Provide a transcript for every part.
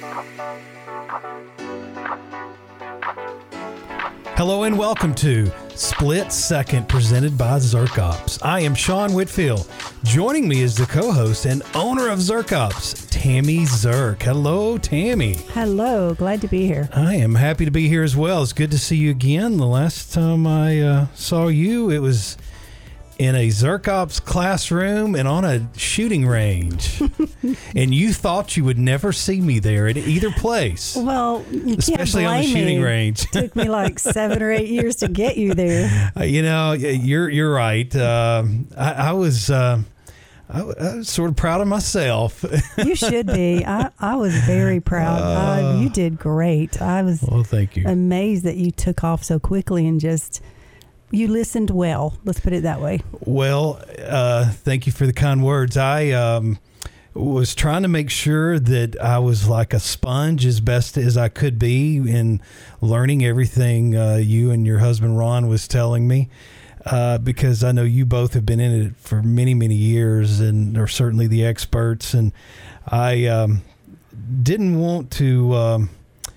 Hello and welcome to Split Second, presented by Zerkops. I am Sean Whitfield. Joining me is the co-host and owner of Zerkops, Tammy Zerk. Hello, Tammy. Hello, glad to be here. I am happy to be here as well. It's good to see you again. The last time I saw you, it was in a Zerkops classroom and on a shooting range. And you thought you would never see me there at either place. Well, you especially can't blame on the shooting me. Range. It took me like 7 or 8 years to get you there. You're right. I was sort of proud of myself. You should be. I was very proud. You did great. I was thank you. Amazed that you took off so quickly and just... You listened well. Let's put it that way. Well, thank you for the kind words. I was trying to make sure that I was like a sponge as best as I could be in learning everything you and your husband Ron was telling me, because I know you both have been in it for many, many years and are certainly the experts. And I didn't want to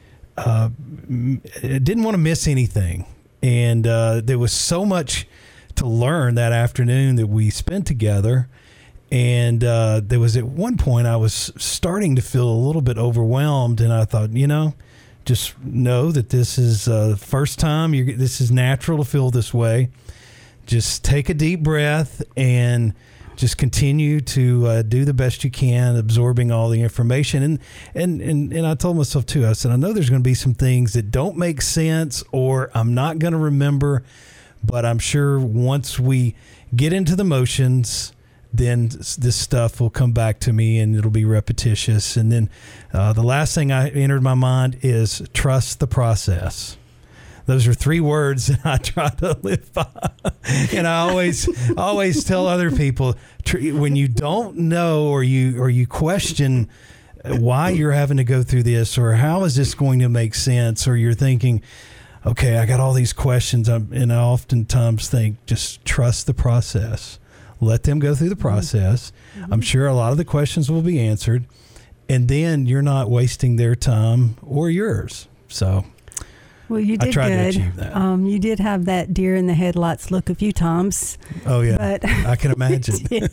miss anything. And there was so much to learn that afternoon that we spent together. And there was at one point I was starting to feel a little bit overwhelmed. And I thought, just know that this is the first time. This is natural to feel this way. Just take a deep breath and just continue to do the best you can, absorbing all the information. And I told myself, too, I said, I know there's going to be some things that don't make sense or I'm not going to remember, but I'm sure once we get into the motions, then this stuff will come back to me and it'll be repetitious. And then the last thing I entered my mind is trust the process. Those are 3 words that I try to live by. And I always tell other people, when you don't know or you question why you're having to go through this or how is this going to make sense, or you're thinking, okay, I got all these questions, and I oftentimes think, just trust the process. Let them go through the process. Mm-hmm. I'm sure a lot of the questions will be answered, and then you're not wasting their time or yours. So... Well, you did I tried good. to achieve that. You did have that deer in the headlights look a few times. Oh, yeah. But I can imagine.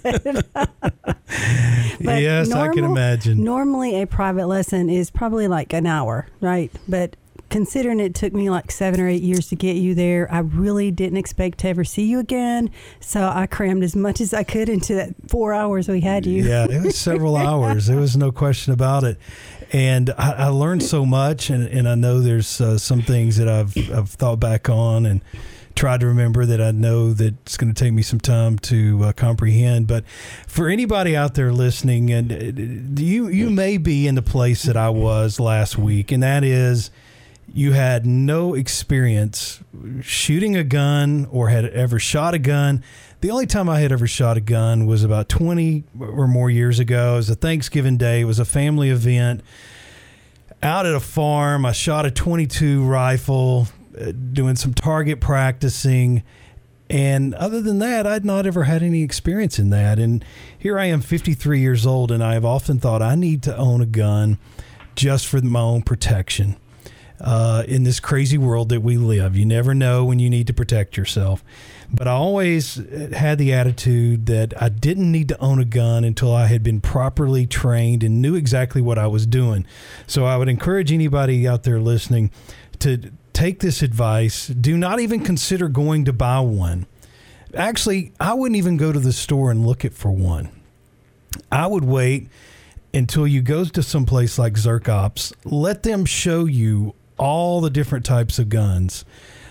Yes, I can imagine. Normally, a private lesson is probably like an hour, right? But considering it took me like 7 or 8 years to get you there, I really didn't expect to ever see you again. So I crammed as much as I could into that 4 hours we had you. Yeah, it was several hours. There was no question about it. And I learned so much, and I know there's some things that I've thought back on and tried to remember that I know that it's going to take me some time to comprehend. But for anybody out there listening, and you may be in the place that I was last week, and that is you had no experience shooting a gun or had ever shot a gun. The only time I had ever shot a gun was about 20 or more years ago. It was a Thanksgiving Day. It was a family event out at a farm. I shot a .22 rifle, doing some target practicing. And other than that, I'd not ever had any experience in that. And here I am, 53 years old, and I have often thought I need to own a gun just for my own protection. In this crazy world that we live, you never know when you need to protect yourself. But I always had the attitude that I didn't need to own a gun until I had been properly trained and knew exactly what I was doing. So I would encourage anybody out there listening to take this advice. Do not even consider going to buy one. Actually, I wouldn't even go to the store and look for one. I would wait until you go to some place like Zerkops. Let them show you all the different types of guns.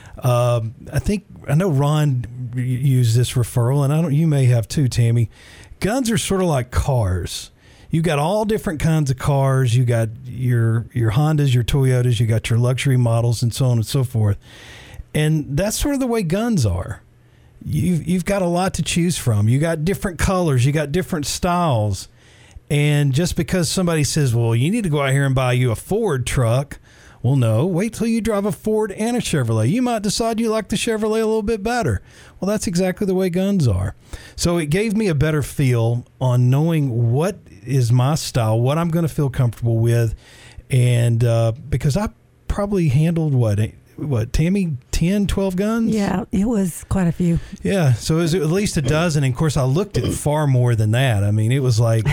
I know Ron used this referral, and you may have too, Tammy. Guns are sort of like cars. You got all different kinds of cars. You got your Hondas, your Toyotas, you got your luxury models, and so on and so forth. And that's sort of the way guns are. You've got a lot to choose from. You got different colors. You got different styles. And just because somebody says, well, you need to go out here and buy you a Ford truck. Well, no, wait till you drive a Ford and a Chevrolet. You might decide you like the Chevrolet a little bit better. Well, that's exactly the way guns are. So it gave me a better feel on knowing what is my style, what I'm going to feel comfortable with. And because I probably handled what, Tammy, 10, 12 guns? Yeah, it was quite a few. Yeah, so it was at least a dozen. And of course, I looked at far more than that. I mean, it was like...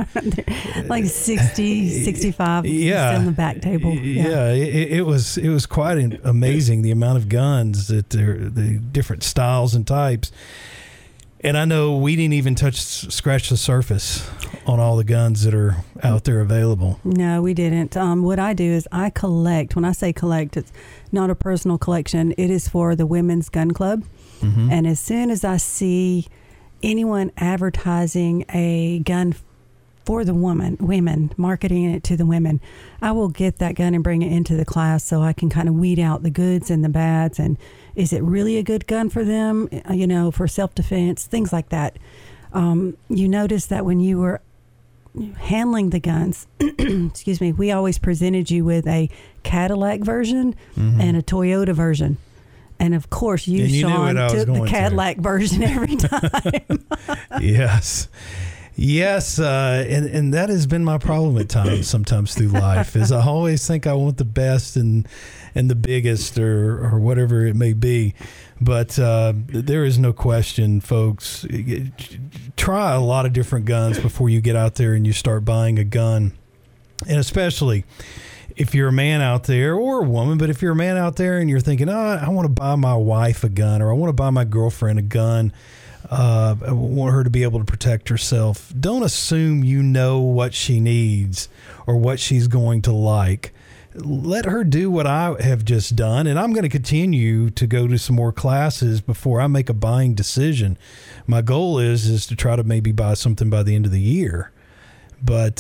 like 60, 65 yeah, on the back table. Yeah, it was quite amazing, the amount of guns, the different styles and types. And I know we didn't even scratch the surface on all the guns that are out there available. No, we didn't. What I do is I collect. When I say collect, it's not a personal collection. It is for the Women's Gun Club. Mm-hmm. And as soon as I see anyone advertising a gun for the women, marketing it to the women, I will get that gun and bring it into the class so I can kind of weed out the goods and the bads, and is it really a good gun for them, for self-defense, things like that. You notice that when you were handling the guns, excuse me, we always presented you with a Cadillac version and a Toyota version. And of course, Sean, took the Cadillac version every time. Yes. Yes, and that has been my problem at times, sometimes through life, is I always think I want the best and the biggest or whatever it may be. But there is no question, folks. Try a lot of different guns before you get out there and you start buying a gun. And especially if you're a man out there, or a woman, but if you're a man out there and you're thinking, I want to buy my wife a gun, or I want to buy my girlfriend a gun, I want her to be able to protect herself. Don't assume you know what she needs or what she's going to like. Let her do what I have just done, and I'm going to continue to go to some more classes before I make a buying decision. My goal is to try to maybe buy something by the end of the year. But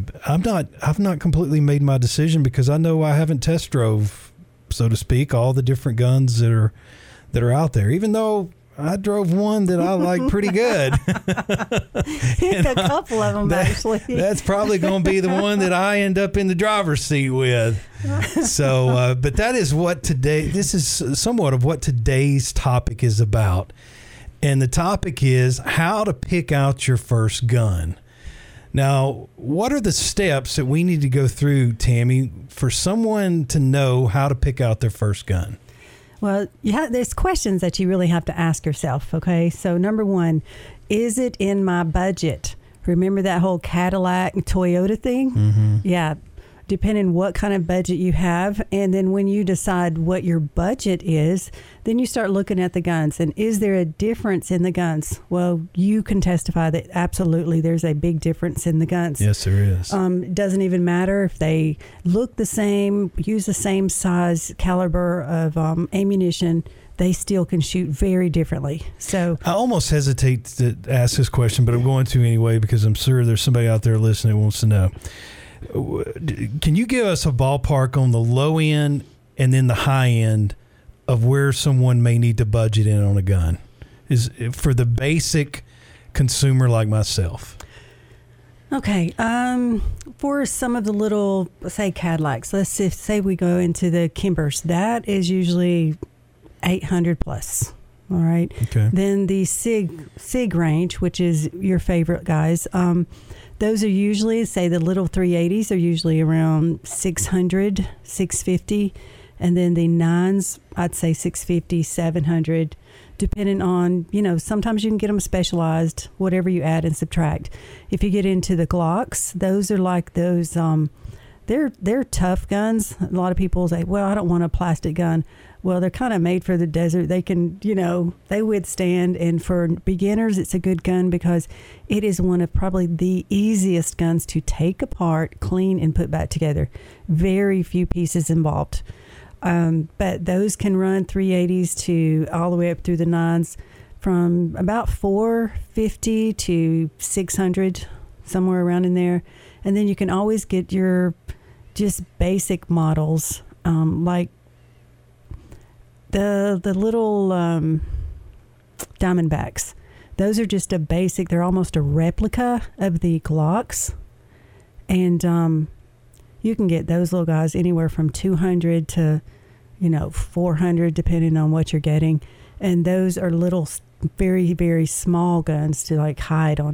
I've not completely made my decision because I know I haven't test drove, so to speak, all the different guns that are out there, even though I drove one that I like pretty good. A couple of them, actually. That's probably going to be the one that I end up in the driver's seat with. So, but that is this is somewhat of what today's topic is about. And the topic is how to pick out your first gun. Now, what are the steps that we need to go through, Tammy, for someone to know how to pick out their first gun? Well, there's questions that you really have to ask yourself, okay? So number one, is it in my budget? Remember that whole Cadillac and Toyota thing? Mm-hmm. Yeah, depending what kind of budget you have. And then when you decide what your budget is, then you start looking at the guns. And is there a difference in the guns? Well, you can testify that absolutely there's a big difference in the guns. Yes, there is. It doesn't even matter if they look the same, use the same size caliber of ammunition. They still can shoot very differently. So I almost hesitate to ask this question, but I'm going to anyway because I'm sure there's somebody out there listening who wants to know. Can you give us a ballpark on the low end and then the high end of where someone may need to budget in on a gun? Is for the basic consumer like myself. Okay. For some of the little, say, Cadillacs, let's say we go into the Kimbers, that is usually $800 plus. All right. Okay. Then the SIG range, which is your favorite, guys. Those are usually, say, the little 380s are usually around $600, $650, and then the 9s, I'd say $650, $700, depending on, sometimes you can get them specialized, whatever you add and subtract. If you get into the Glocks, those are like those, they're tough guns. A lot of people say, well, I don't want a plastic gun. Well, they're kind of made for the desert. They can, they withstand. And for beginners, it's a good gun because it is one of probably the easiest guns to take apart, clean, and put back together. Very few pieces involved. But those can run 380s to all the way up through the 9s from about $450 to $600, somewhere around in there. And then you can always get your just basic models, like the little Diamondbacks. Those are just a basic, they're almost a replica of the Glocks. And you can get those little guys anywhere from $200 to, $400, depending on what you're getting. And those are little, very, very small guns to like hide on you.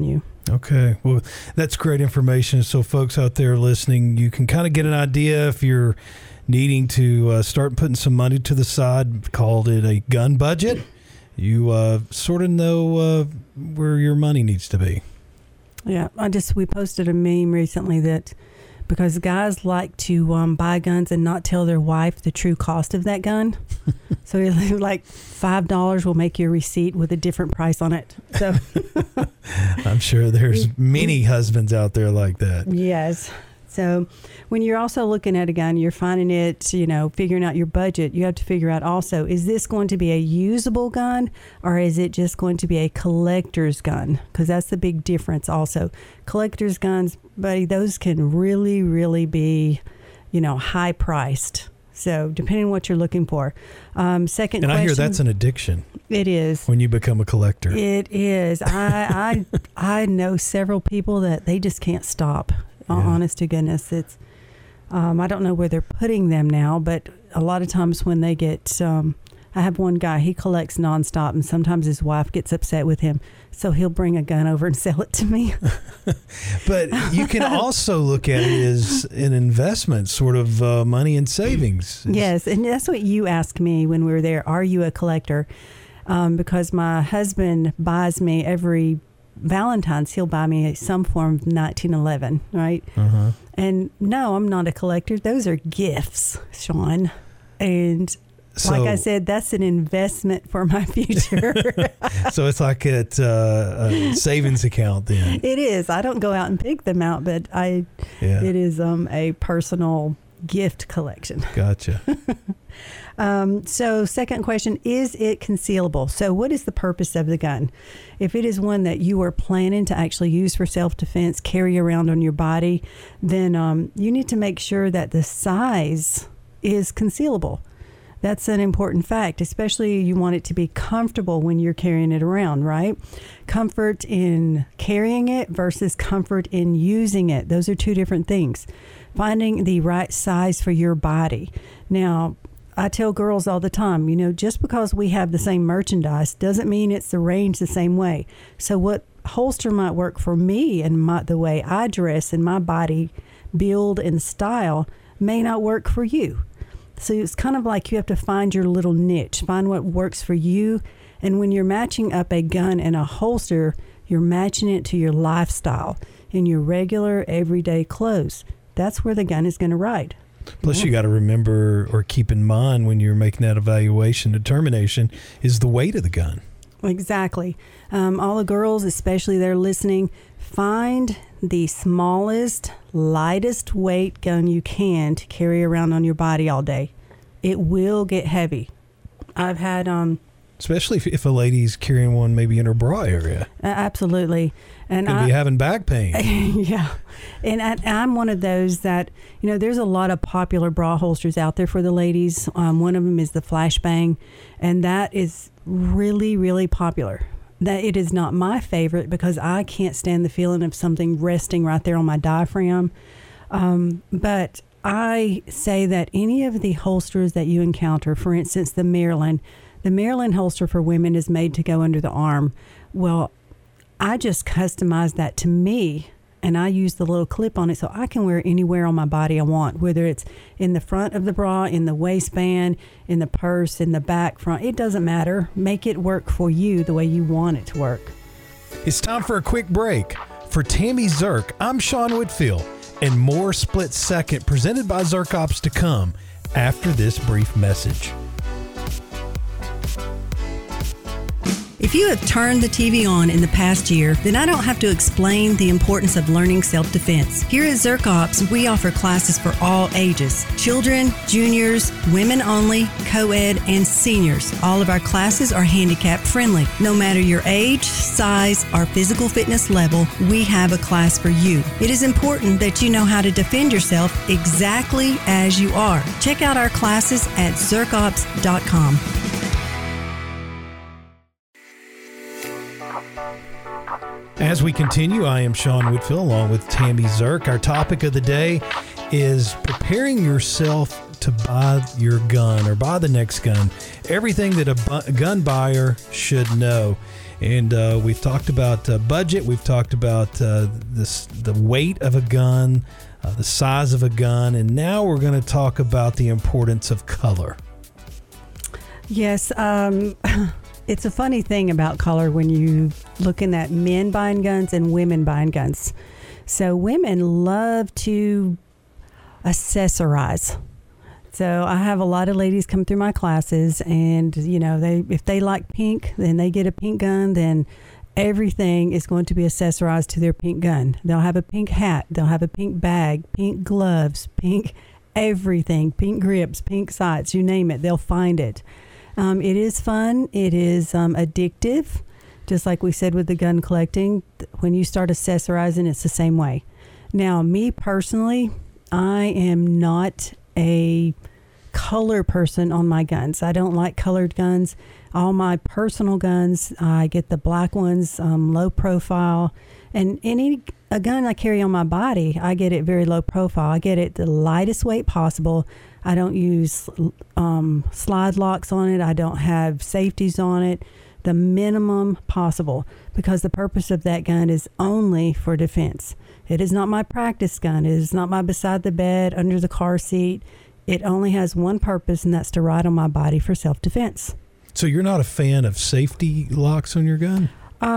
Okay. Well, that's great information. So folks out there listening, you can kind of get an idea if you're needing to start putting some money to the side, called it a gun budget. You sort of know where your money needs to be. Yeah. We posted a meme recently that because guys like to buy guns and not tell their wife the true cost of that gun. So like $5 will make you a receipt with a different price on it. So I'm sure there's many husbands out there like that. Yes. So when you're also looking at a gun, you're finding it, figuring out your budget. You have to figure out also, is this going to be a usable gun or is it just going to be a collector's gun? Because that's the big difference also. Collector's guns, buddy, those can really, really be, high priced. So depending on what you're looking for. Second question. And I hear that's an addiction. It is. When you become a collector. It is. I know several people that they just can't stop. Yeah. Honest to goodness, it's. I don't know where they're putting them now, but a lot of times when they get, I have one guy, he collects nonstop, and sometimes his wife gets upset with him, so he'll bring a gun over and sell it to me. But you can also look at it as an investment, sort of money and savings. Yes, and that's what you asked me when we were there. Are you a collector? Because my husband buys me every Valentine's, he'll buy me some form of 1911, right? Uh-huh. And no, I'm not a collector. Those are gifts, Sean. And like I said, that's an investment for my future. So it's like a savings account then. It is. I don't go out and pick them out, but it is a personal gift collection. Gotcha. So second question, is it concealable? So what is the purpose of the gun? If it is one that you are planning to actually use for self-defense, carry around on your body, then you need to make sure that the size is concealable. That's an important fact, especially you want it to be comfortable when you're carrying it around, right? Comfort in carrying it versus comfort in using it. Those are two different things. Finding the right size for your body. Now, I tell girls all the time, just because we have the same merchandise doesn't mean it's arranged the same way. So what holster might work for me and the way I dress and my body build and style may not work for you. So it's kind of like you have to find your little niche, find what works for you. And when you're matching up a gun and a holster, you're matching it to your lifestyle in your regular everyday clothes. That's where the gun is going to ride. Plus, you got to remember or keep in mind when you're making that evaluation determination is the weight of the gun. Exactly. All the girls, especially they're listening, find the smallest, lightest weight gun you can to carry around on your body all day. It will get heavy. I've had... Especially if a lady's carrying one maybe in her bra area. Absolutely. And could be having back pain. Yeah. And I'm one of those that, there's a lot of popular bra holsters out there for the ladies. One of them is the Flashbang, and that is really, really popular. That it is not my favorite because I can't stand the feeling of something resting right there on my diaphragm. But I say that any of the holsters that you encounter, for instance, the Maryland holster for women is made to go under the arm. Well, I just customized that to me, and I use the little clip on it so I can wear it anywhere on my body I want, whether it's in the front of the bra, in the waistband, in the purse, in the back, front. It doesn't matter. Make it work for you the way you want it to work. It's time for a quick break. For Tammy Zerk, I'm Sean Whitfield, and more Split Second presented by Zerk Ops to come after this brief message. If you have turned the TV on in the past year, then I don't have to explain the importance of learning self-defense. Here at Zerk Ops, we offer classes for all ages. Children, juniors, women only, co-ed, and seniors. All of our classes are handicap friendly. No matter your age, size, or physical fitness level, we have a class for you. It is important that you know how to defend yourself exactly as you are. Check out our classes at zerkops.com. As we continue, I am Sean Whitfield along with Tammy Zerk. Our topic of the day is preparing yourself to buy your gun or buy the next gun. Everything that a gun buyer should know. And we've talked about budget. We've talked about the weight of a gun, the size of a gun. And now we're going to talk about the importance of color. Yes. It's a funny thing about color when you looking at men buying guns and women buying guns. So women love to accessorize. So I have a lot of ladies come through my classes, and if they like pink, then they get a pink gun. Then everything is going to be accessorized to their pink gun. They'll have a pink hat, they'll have a pink bag, pink gloves, pink everything, pink grips, pink sights, you name it, they'll find it. It is fun. It is addictive. Just like we said with the gun collecting, when you start accessorizing, it's the same way. Now, me personally, I am not a color person on my guns. I don't like colored guns. All my personal guns, I get the black ones, low profile. And a gun I carry on my body, I get it very low profile. I get it the lightest weight possible. I don't use slide locks on it. I don't have safeties on it. The minimum possible, because the purpose of that gun is only for defense. It is not my practice gun. It is not my beside the bed, under the car seat. It only has one purpose, and that's to ride on my body for self-defense. So you're not a fan of safety locks on your gun?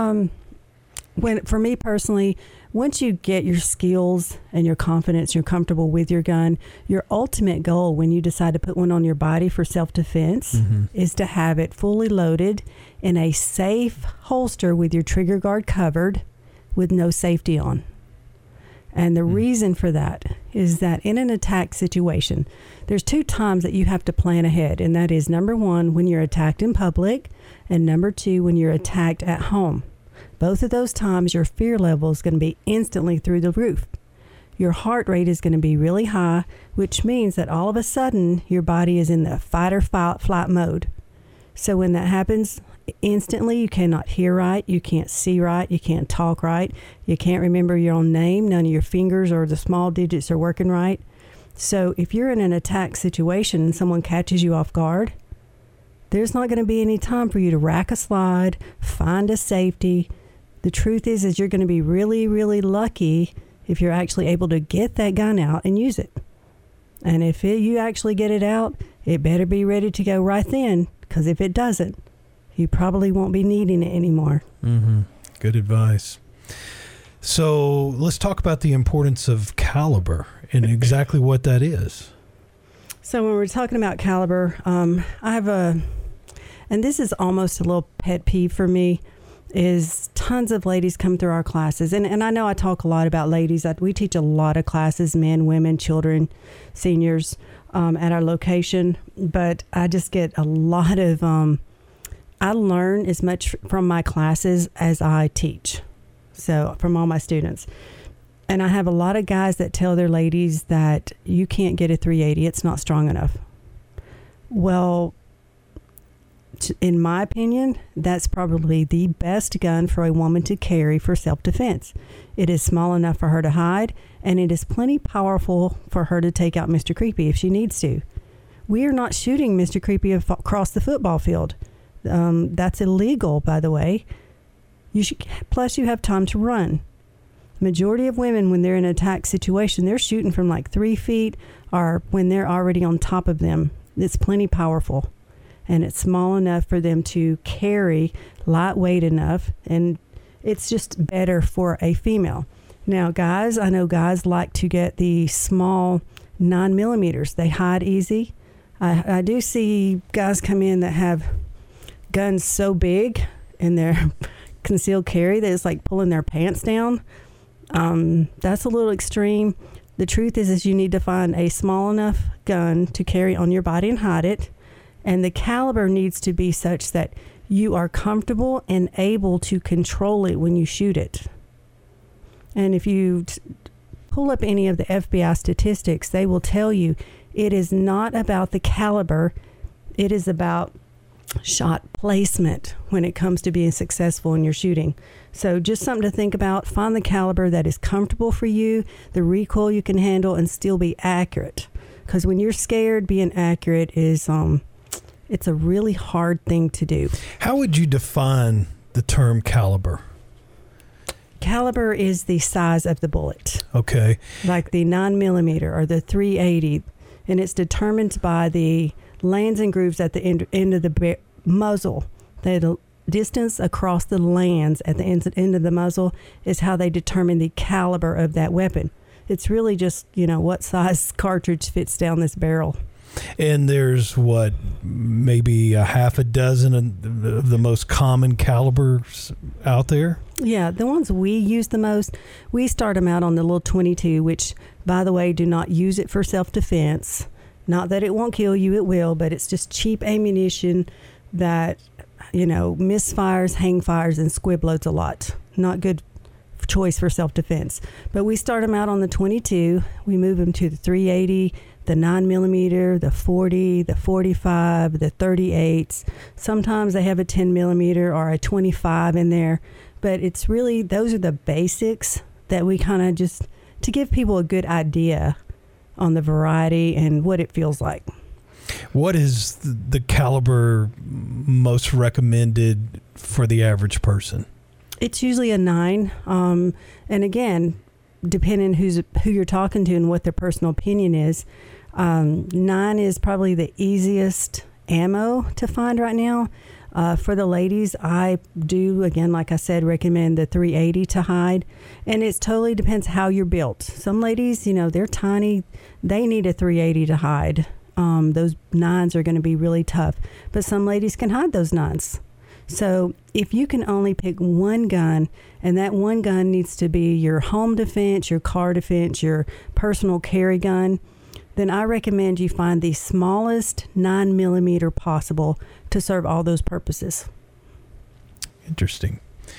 For me personally, once you get your skills and your confidence, you're comfortable with your gun, your ultimate goal when you decide to put one on your body for self-defense is to have it fully loaded in a safe holster with your trigger guard covered with no safety on. And the reason for that is that in an attack situation, there's 2 times that you have to plan ahead. And that is, number 1, when you're attacked in public, and number 2, when you're attacked at home. Both of those times, your fear level is going to be instantly through the roof. Your heart rate is going to be really high, which means that all of a sudden, your body is in the fight or flight mode. So when that happens, instantly you cannot hear right, you can't see right, you can't talk right, you can't remember your own name, none of your fingers or the small digits are working right. So if you're in an attack situation and someone catches you off guard, there's not going to be any time for you to rack a slide, find a safety. The truth is you're going to be really, really lucky if you're actually able to get that gun out and use it. And if you actually get it out, it better be ready to go right then, because if it doesn't, you probably won't be needing it anymore. Good advice. So let's talk about the importance of caliber and exactly what that is. So when we're talking about caliber, I have and this is almost a little pet peeve for me, is tons of ladies come through our classes. And I know I talk a lot about ladies. We teach a lot of classes, men, women, children, seniors, at our location. But I just get a lot of, I learn as much from my classes as I teach. So from all my students. And I have a lot of guys that tell their ladies that you can't get a 380. It's not strong enough. Well, in my opinion, that's probably the best gun for a woman to carry for self-defense. It is small enough for her to hide, and it is plenty powerful for her to take out Mr. Creepy if she needs to. We are not shooting Mr. Creepy across the football field. That's illegal, by the way. Plus, you have time to run. Majority of women, when they're in an attack situation, they're shooting from like 3 feet, or when they're already on top of them. It's plenty powerful. And it's small enough for them to carry, lightweight enough, and it's just better for a female. Now, guys, I know guys like to get the small 9mm. They hide easy. I do see guys come in that have guns so big in their concealed carry that it's like pulling their pants down. That's a little extreme. The truth is you need to find a small enough gun to carry on your body and hide it. And the caliber needs to be such that you are comfortable and able to control it when you shoot it. And if you pull up any of the FBI statistics, they will tell you it is not about the caliber. It is about shot placement when it comes to being successful in your shooting. So just something to think about. Find the caliber that is comfortable for you, the recoil you can handle, and still be accurate. Because when you're scared, being accurate is... it's a really hard thing to do. How would you define the term caliber? Caliber is the size of the bullet. Okay. Like the 9mm or the .380, and it's determined by the lands and grooves at the end of the muzzle. The distance across the lands at the end of the muzzle is how they determine the caliber of that weapon. It's really just, what size cartridge fits down this barrel. And there's maybe a half a dozen of the most common calibers out there? Yeah, the ones we use the most, we start them out on the little .22, which, by the way, do not use it for self-defense. Not that it won't kill you, it will, but it's just cheap ammunition that, misfires, hang fires, and squib loads a lot. Not good choice for self-defense. But we start them out on the .22. We move them to the .380, the 9mm, the 40, the 45, the 38s. Sometimes they have a 10mm or a 25 in there. But it's really, those are the basics that we kind of just, to give people a good idea on the variety and what it feels like. What is the caliber most recommended for the average person? It's usually a 9. And again, depending who you're talking to and what their personal opinion is, 9 is probably the easiest ammo to find right now. For the ladies, I do, again, like I said, recommend the .380 to hide. And it totally depends how you're built. Some ladies, they're tiny. They need a .380 to hide. Those 9s are going to be really tough. But some ladies can hide those 9s. So if you can only pick one gun, and that one gun needs to be your home defense, your car defense, your personal carry gun, then I recommend you find the smallest 9mm possible to serve all those purposes. Interesting.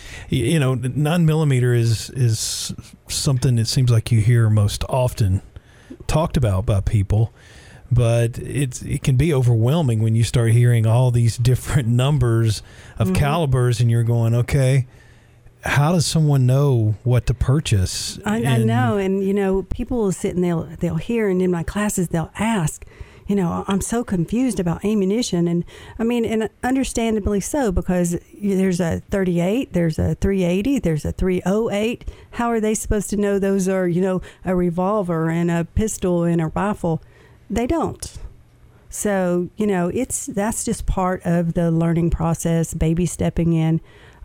9mm is something that seems like you hear most often talked about by people, but it can be overwhelming when you start hearing all these different numbers of calibers, and you're going, okay, how does someone know what to purchase? I know, and people will sit and they'll hear, and in my classes they'll ask, I'm so confused about ammunition, and and understandably so, because there's a 38, there's a .380, there's a .308. How are they supposed to know those are a revolver and a pistol and a rifle? They don't. So that's just part of the learning process, baby stepping in.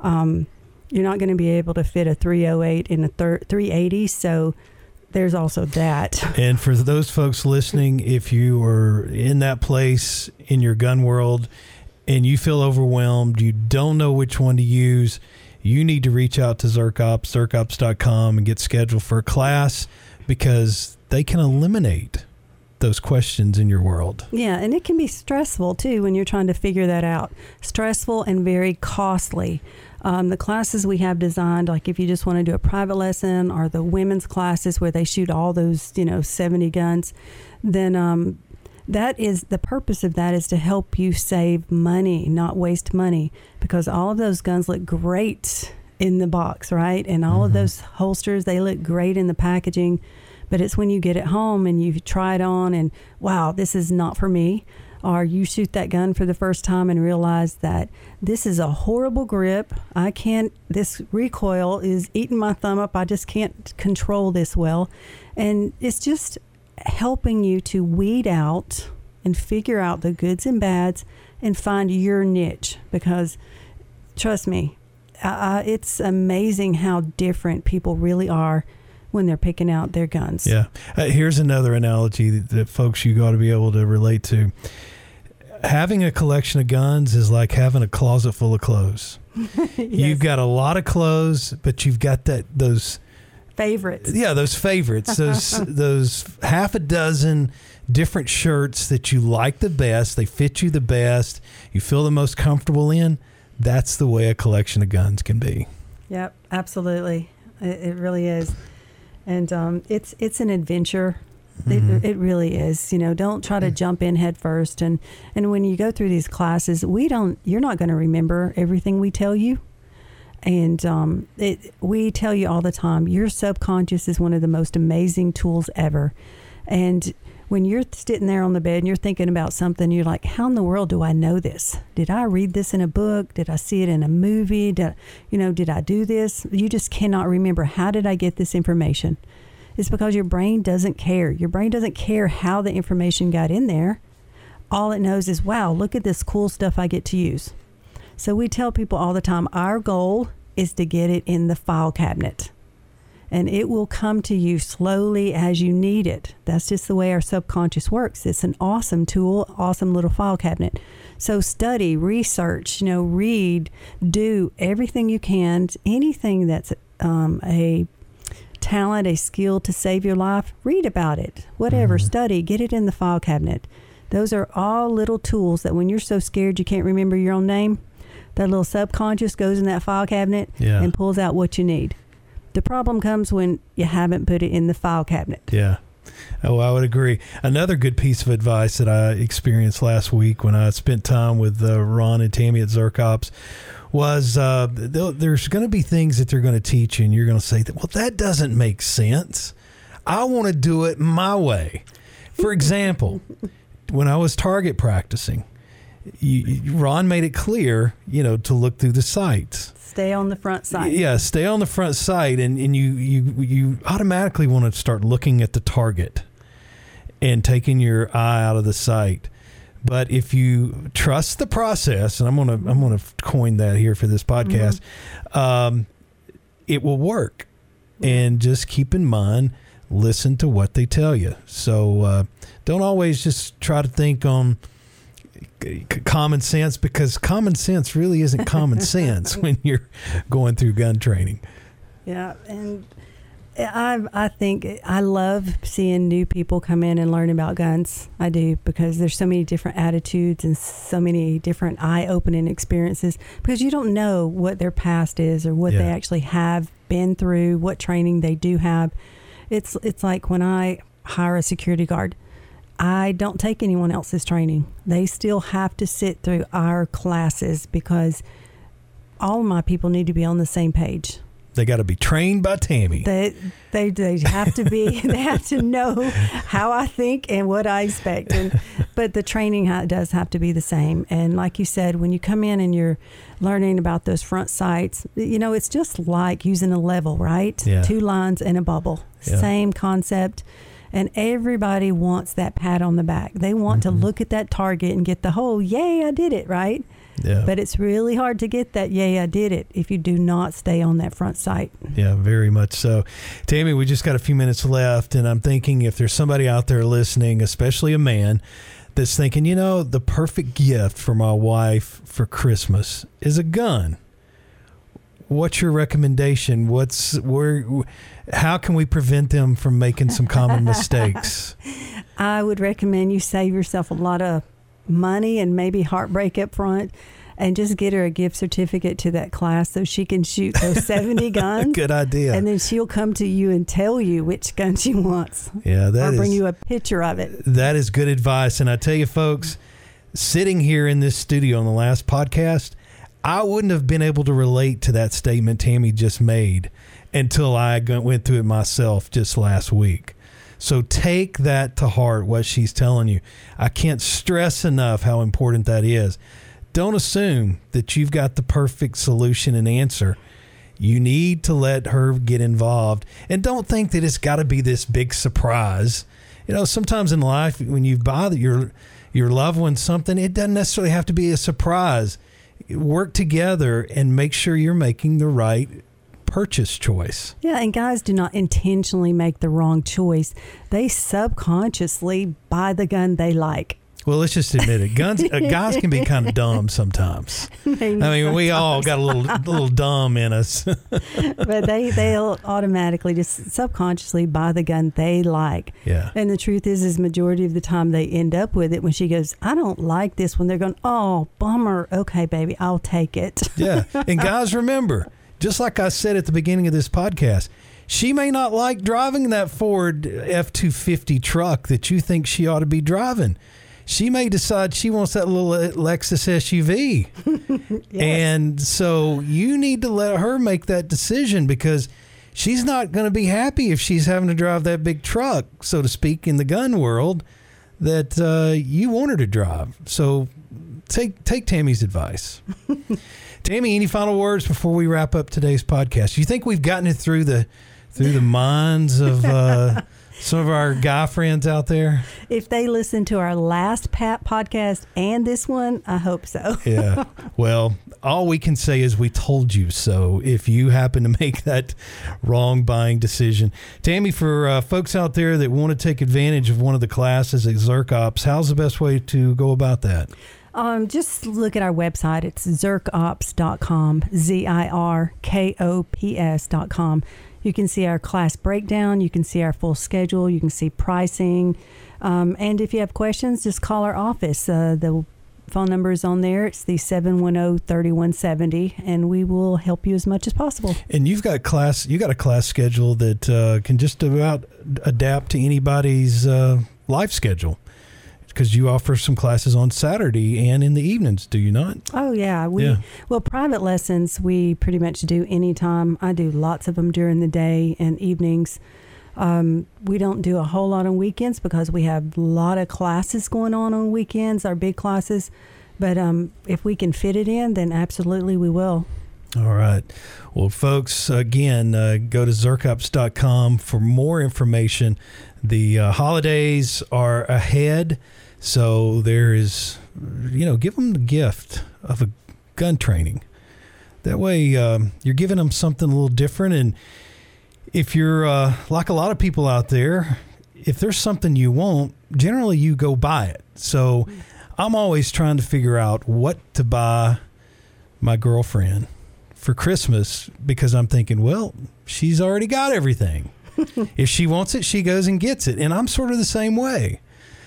You're not going to be able to fit a .308 in a .380, so there's also that. And for those folks listening, if you are in that place in your gun world and you feel overwhelmed, you don't know which one to use, you need to reach out to Zirkops, zirkops.com, and get scheduled for a class, because they can eliminate those questions in your world. Yeah, and it can be stressful too when you're trying to figure that out. Stressful and very costly. The classes we have designed, like if you just want to do a private lesson, or the women's classes where they shoot all those 70 guns, then that is the purpose of that, is to help you save money, not waste money, because all of those guns look great in the box, right? And all of those holsters, they look great in the packaging. But it's when you get it home and you try it on and, wow, this is not for me. Or you shoot that gun for the first time and realize that this is a horrible grip. This recoil is eating my thumb up. I just can't control this well. And it's just helping you to weed out and figure out the goods and bads and find your niche. Because trust me, it's amazing how different people really are when they're picking out their guns. Yeah. Here's another analogy that folks, you got to be able to relate to. Having a collection of guns is like having a closet full of clothes. Yes. You've got a lot of clothes, but you've got those favorites. Yeah, those favorites. Those half a dozen different shirts that you like the best. They fit you the best. You feel the most comfortable in. That's the way a collection of guns can be. Yep, absolutely. It really is. And it's an adventure. It really is. Don't try to jump in head first. And when you go through these classes, you're not going to remember everything we tell you. And we tell you all the time, your subconscious is one of the most amazing tools ever. And when you're sitting there on the bed and you're thinking about something, you're like, how in the world do I know this? Did I read this in a book? Did I see it in a movie? Did I do this? You just cannot remember. How did I get this information? It's because your brain doesn't care. Your brain doesn't care how the information got in there. All it knows is, wow, look at this cool stuff I get to use. So we tell people all the time, our goal is to get it in the file cabinet. And it will come to you slowly as you need it. That's just the way our subconscious works. It's an awesome tool, awesome little file cabinet. So study, research, read, do everything you can. Anything that's a talent, a skill to save your life, read about it. Whatever, study, get it in the file cabinet. Those are all little tools that when you're so scared you can't remember your own name, that little subconscious goes in that file cabinet and pulls out what you need. The problem comes when you haven't put it in the file cabinet. Yeah. Oh, I would agree. Another good piece of advice that I experienced last week when I spent time with Ron and Tammy at Zircops was there's going to be things that they're going to teach you, and you're going to say, well, that doesn't make sense. I want to do it my way. For example, when I was target practicing, Ron made it clear, to look through the sights. Stay on the front sight. Yeah, stay on the front sight, and you automatically want to start looking at the target and taking your eye out of the sight. But if you trust the process, and I'm gonna coin that here for this podcast, it will work. And just keep in mind, listen to what they tell you. So don't always just try to think on common sense, because common sense really isn't common sense when you're going through gun training. Yeah, and I think I love seeing new people come in and learn about guns. I do, because there's so many different attitudes and so many different eye-opening experiences, because you don't know what their past is or what they actually have been through, what training they do have. It's like when I hire a security guard, I don't take anyone else's training. They still have to sit through our classes, because all of my people need to be on the same page. They got to be trained by Tammy. They have to be. They have to know how I think and what I expect. But the training does have to be the same. And like you said, when you come in and you're learning about those front sights, it's just like using a level, right? Yeah. 2 lines and a bubble. Yeah. Same concept. And everybody wants that pat on the back. They want to look at that target and get the whole, yay, I did it, right? Yeah. But it's really hard to get that, yay, I did it, if you do not stay on that front sight. Yeah, very much so. Tammy, we just got a few minutes left, and I'm thinking if there's somebody out there listening, especially a man, that's thinking, the perfect gift for my wife for Christmas is a gun. What's your recommendation? How can we prevent them from making some common mistakes? I would recommend you save yourself a lot of money and maybe heartbreak up front, and just get her a gift certificate to that class so she can shoot those 70 guns. Good idea. And then she'll come to you and tell you which gun she wants. Yeah, or bring you a picture of it. That is good advice. And I tell you, folks, sitting here in this studio on the last podcast, I wouldn't have been able to relate to that statement Tammy just made until I went through it myself just last week. So take that to heart, what she's telling you. I can't stress enough how important that is. Don't assume that you've got the perfect solution and answer. You need to let her get involved. And don't think that it's got to be this big surprise. Sometimes in life, when you buy your loved one something, it doesn't necessarily have to be a surprise. Work together and make sure you're making the right purchase choice. Yeah, and guys do not intentionally make the wrong choice. They subconsciously buy the gun they like. Well, let's just admit it. Guys can be kind of dumb sometimes. We all got a little dumb in us. But they'll automatically just subconsciously buy the gun they like. Yeah. And the truth is majority of the time they end up with it when she goes, I don't like this one. They're going, oh, bummer. Okay, baby, I'll take it. Yeah. And guys, remember, just like I said at the beginning of this podcast, she may not like driving that Ford F-250 truck that you think she ought to be driving. She may decide she wants that little Lexus SUV. Yes. And so you need to let her make that decision, because she's not going to be happy if she's having to drive that big truck, so to speak, in the gun world that you want her to drive. So take Tammy's advice. Tammy, any final words before we wrap up today's podcast? You think we've gotten it through the minds of some of our guy friends out there? If they listen to our last podcast and this one, I hope so. Yeah. Well, all we can say is we told you so if you happen to make that wrong buying decision. Tammy, for folks out there that want to take advantage of one of the classes at ZircOps, how's the best way to go about that? Just look at our website. It's zircops.com, ZIRKOPS.com. You can see our class breakdown. You can see our full schedule. You can see pricing. And if you have questions, just call our office. The phone number is on there. It's the 710-3170, and we will help you as much as possible. And you got a class schedule that can just about adapt to anybody's life schedule, because you offer some classes on Saturday and in the evenings, do you not? Oh, yeah. Well, private lessons, we pretty much do anytime. I do lots of them during the day and evenings. We don't do a whole lot on weekends because we have a lot of classes going on weekends, our big classes. But if we can fit it in, then absolutely we will. All right. Well, folks, again, go to zircops.com for more information. The holidays are ahead, so there is, give them the gift of a gun training. That way you're giving them something a little different. And if you're like a lot of people out there, if there's something you want, generally you go buy it. So I'm always trying to figure out what to buy my girlfriend for Christmas, because I'm thinking, well, she's already got everything. If she wants it, she goes and gets it. And I'm sort of the same way.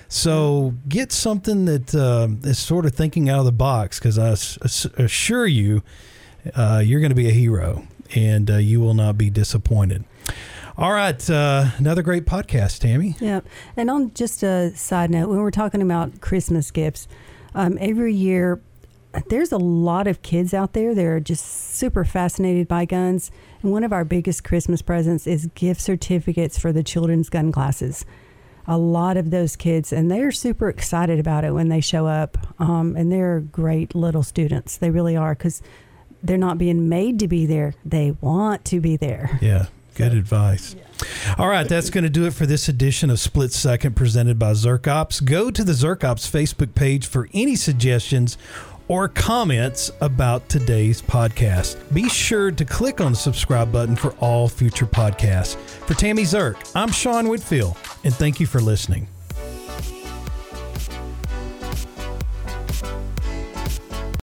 So get something that is sort of thinking out of the box, because I assure you, you're going to be a hero, and you will not be disappointed. All right. Another great podcast, Tammy. Yeah. And on just a side note, when we're talking about Christmas gifts, every year there's a lot of kids out there that are just super fascinated by guns. And one of our biggest Christmas presents is gift certificates for the children's gun classes. A lot of those kids, and they're super excited about it when they show up. And they're great little students. They really are, because they're not being made to be there. They want to be there. Yeah. Good advice. Yeah. All right, that's going to do it for this edition of Split Second presented by ZircOps. Go to the ZircOps Facebook page for any suggestions or comments about today's podcast. Be sure to click on the subscribe button for all future podcasts. For Tammy Zirk, I'm Sean Whitfield, and thank you for listening.